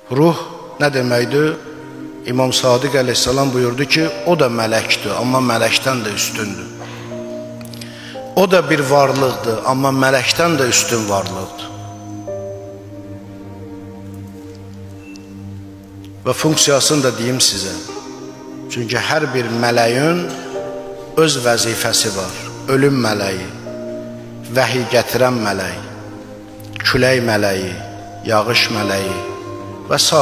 Ruh nə deməkdir? İmam Sadiq əleyhissalam buyurdu ki, o da mələkdir, amma mələkdən də üstündür. O da bir varlıqdır, amma mələkdən də üstün varlıqdır. Və funksiyasını da deyim sizə. Çünki hər bir mələyin öz vəzifəsi var. Ölüm mələyi, vəhiy gətirən mələk, külək mələyi, yağış mələyi və s.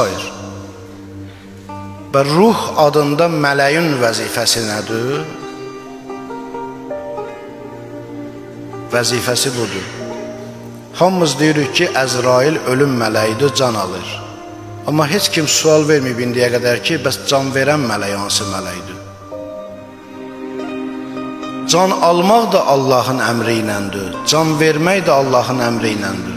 Və ruh adında mələyin vəzifəsi nədir? Vəzifəsi budur. Hamımız deyirik ki, Əzrail ölüm mələyidir, can alır. Amma heç kim sual verməyib indiyə qədər ki, bəs can verən mələk hansı mələkdir? Can almaq da Allahın əmri iləndir, can vermək də Allahın əmri iləndir.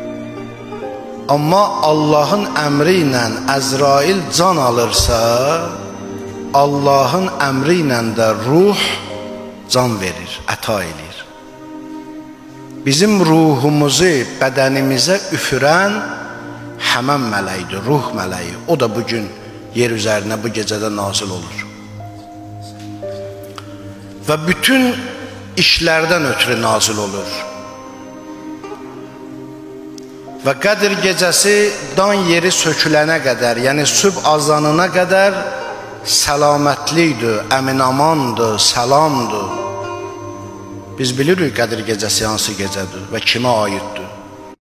Amma Allahın əmri ilə Əzrail can alırsa, Allahın əmri ilə də ruh can verir, əta edir. Bizim ruhumuzu bədənimizə üfürən həmən mələkdir, ruh mələyi. O da bugün yer üzərinə bu gecədə nazil olur. Və bütün işlərdən ötürü nazil olur. Və Qədr gecəsi dan yeri sökülənə qədər, yəni sübh azanına qədər səlamətlikdir, əminamandır, salamdır. Biz bilirik Qədr gecəsi hansı gecədir və kimə aiddir.